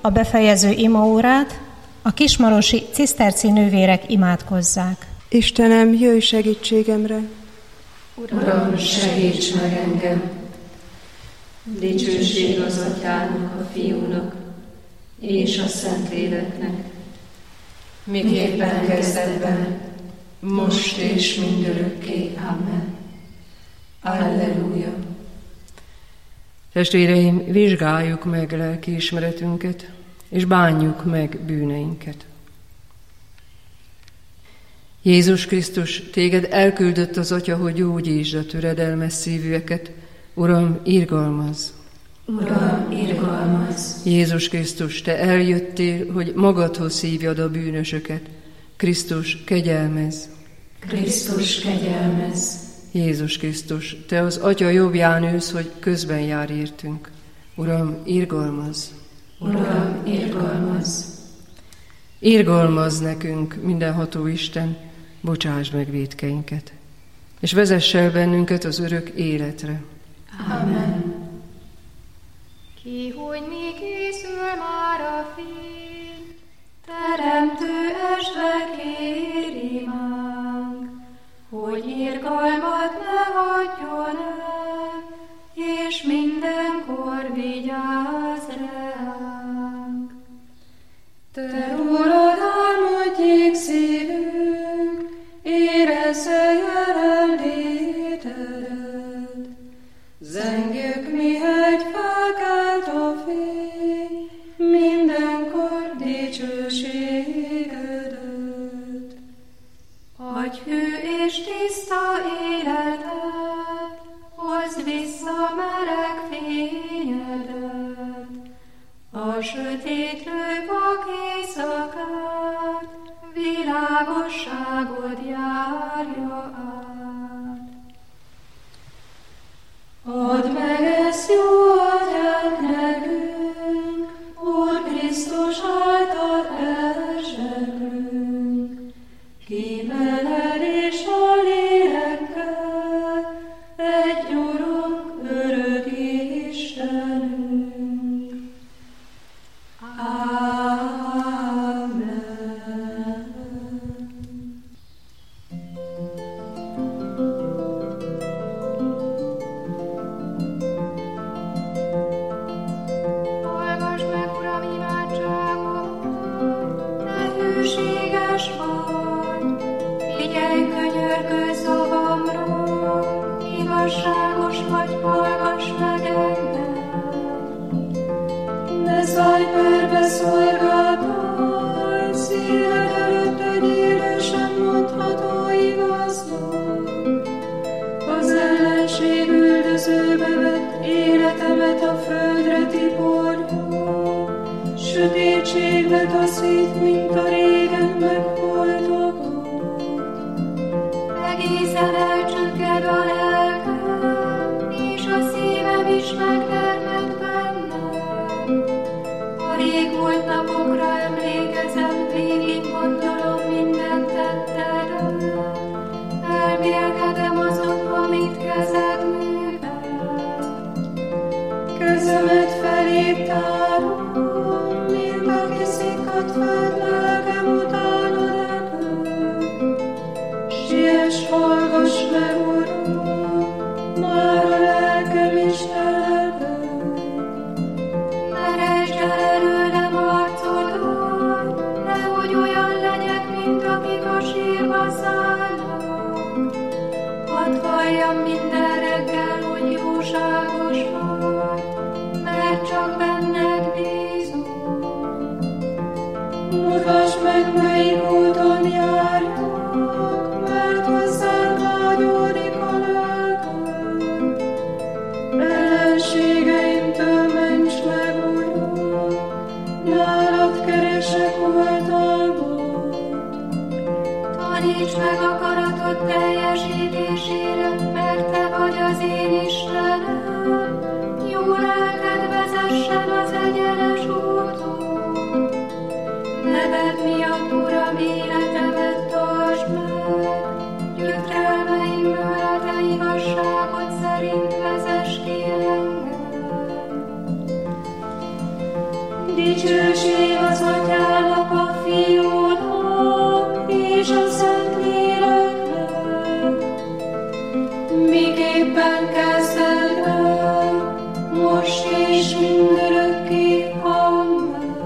a befejező imaórát, a kismarosi ciszterci nővérek imádkozzák. Istenem, jöjj segítségemre! Uram, segíts meg engem! Dicsőség az Atyának, a Fiúnak és a Szentléleknek, miképpen kezdetben, most és mindörökké. Amen. Alleluja! Testvéreim, vizsgáljuk meg lelkiismeretünket, és bánjuk meg bűneinket. Jézus Krisztus, téged elküldött az Atya, hogy gyógyítsd a töredelmes szívűeket. Uram, irgalmazz! Uram, irgalmazz! Jézus Krisztus, te eljöttél, hogy magadhoz hívjad a bűnösöket. Krisztus, kegyelmezz! Krisztus, kegyelmezz! Jézus Krisztus, te az Atya jobbján ülsz, hogy közben jár értünk. Uram, irgalmazz! Uram, irgalmazz! Irgalmazz nekünk, mindenható Isten, bocsásd meg vétkeinket, és vezess el bennünket az örök életre. Amen. Ki, hogy mi készül már a fény, teremtő esve kér imánk, hogy irgalmat ne hagyjon el, és mindenkor vigyázz ránk. Te rólad álmodjék szívünk, érezze jelenlétedet. Zengjük, mihegy felkelt a fény, mindenkor dicsőségedet. Adj hű és tiszta életet, hozd vissza meleg fényedet. A sötétlő vak éjszakát, világosságod járja át. Add meg ezt jó atyánk nekünk, Úr Krisztus által elzseklünk. Ki veled és a lélekkel, egy Urunk, örök Istenünk. Amen. Hallgass meg, Uram, imádságot, te hűséges vagy, figyelj könyörgő szavamra, igazságos vagy, hallgass meg engem. Ne szállj perbe szolgáltál, szíved előtt egy élősen mondható igaznak. Az ellenség üldözőbe vett életemet a földre tiporja, sötétségbe taszít, mint a régen megholtokat. Egészen elcsügged a lelkem, és a szívem is megtermett bennem. A rég volt napokra emlékezem, végig gondolom minden tettedet. Elmélkedem azon, amit kezed művel. Kezemet feléd tárom, mint aki szikkat fed, lelkem utána repül. Siess, hallgass meg, Uram, már a lelkem is teleped. Meresd el előlem arcodat, nehogy olyan legyek, mint akik a sírba szállnak. Hadd halljam minden reggel, hogy jóságos vagy, mert csak benned bízom. Mutasd meg, melyik úton járjak, mert hozzád vágyódik a lelkem. Ellenségeimtől ments meg, Uram, nálad keresek oltalmat. Taníts meg akaratod teljesítésére, mert te vagy az én Istenem. Jó lelked vezessen az egyenes úton. Neved miatt, Uram, életemet tartsd meg. Gyötrelmeimből a te igazságod szerint vezess ki engem. Dicsőség az Atyának, a Fiúnak és a Szentléleknek, miképpen kezdetben, most és mindörökké. Amen.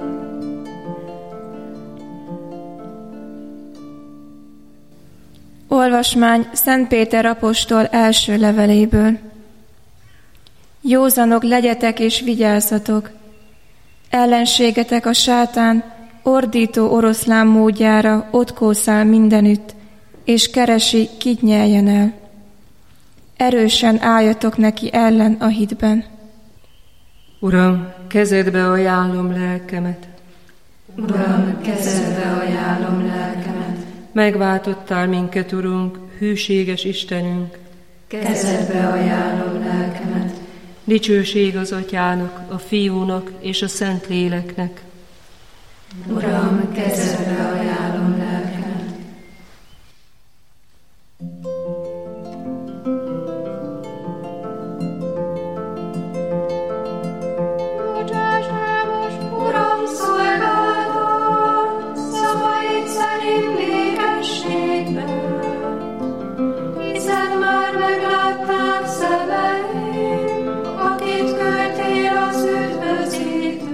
Olvasmány Szent Péter apostol első leveléből. Józanok legyetek és vigyázzatok! Ellenségetek a sátán ordító oroszlán módjára ott kószál mindenütt, és keresi, kit nyeljen el. Erősen álljatok neki ellen a hitben. Uram, kezedbe ajánlom lelkemet. Uram, kezedbe ajánlom lelkemet. Megváltottál minket, Urunk, hűséges Istenünk. Kezedbe ajánlom lelkemet. Dicsőség az Atyának, a Fiúnak és a Szentléleknek. Uram, kezedbe ajánlom lelkemet. Bocsáss el most, Uram, szolgálatot, szavaid szerint békességben, hiszen már meglátták szemeim, akit küldtél az üdvözítőt.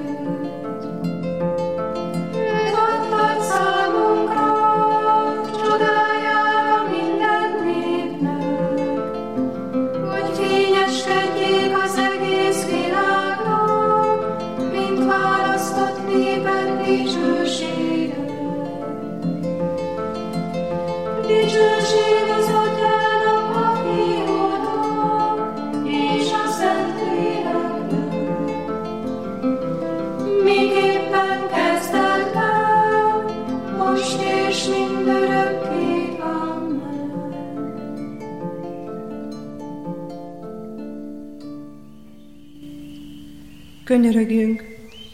Őt adtad számunkra, csodájára minden népnek, hogy fényeskedjék az egész világnak, mint választott néped dicsősége. Dicsőség az Atyának, a Fiúnak és a Szentléleknek, miképpen kezdetben, most és mindörökké. Amen. Könyörögjünk!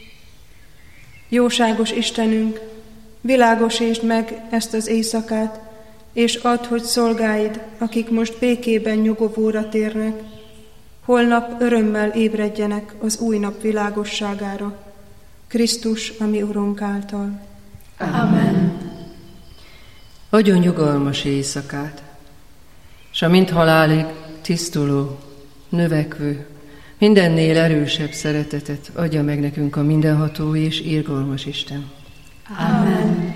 Jóságos Istenünk, világosítsd meg ezt az éjszakát, és add, hogy szolgáid, akik most békében nyugovóra térnek, holnap örömmel ébredjenek az új nap világosságára, Krisztus, a mi Urunk által. Amen. Adjon nyugalmas éjszakát, s a mind halálig tisztuló, növekvő, mindennél erősebb szeretetet adja meg nekünk a mindenható és irgalmas Isten. Amen.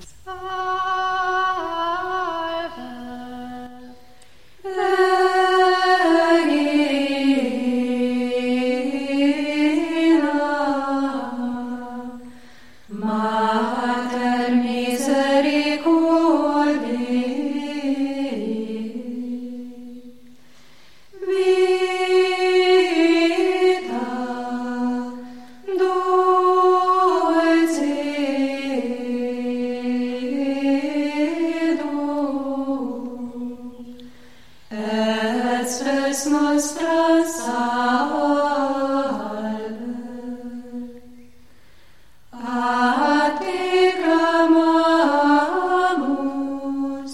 Mater misericordiae, vita dulcedo, et spes nostra salve. A te clamamus,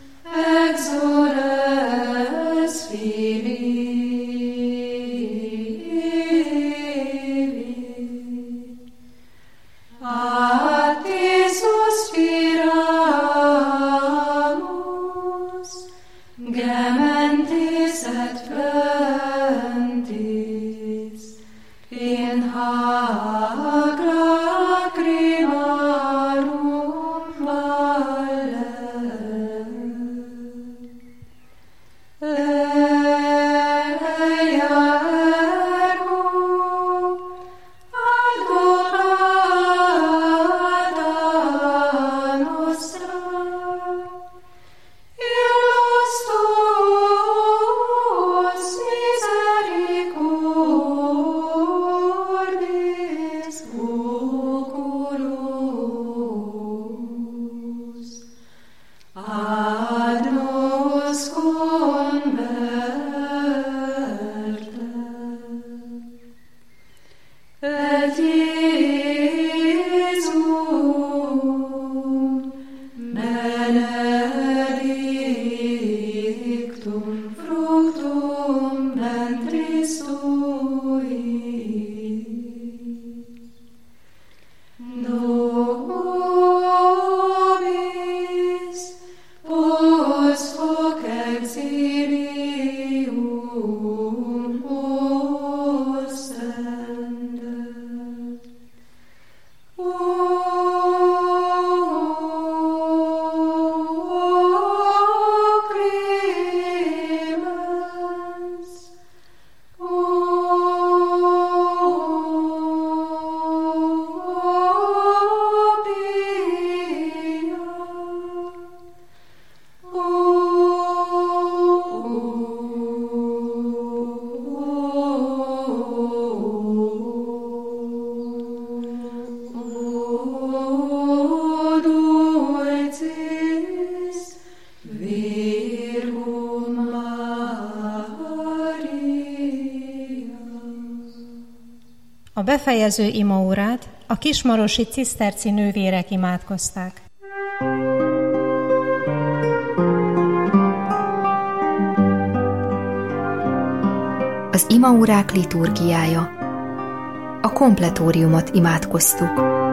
exoles Filii. A te suspiramus, gementes et flentis, in hac lacrimarum valle. Leia ergo adorata nostra, illos tuos misericordis oculus ad nos converte. Et Iesum benedictum fructum ventris tui. A befejező imaórát a kismarosi ciszterci nővérek imádkozták. Az imaórák liturgiája. A kompletóriumot imádkoztuk.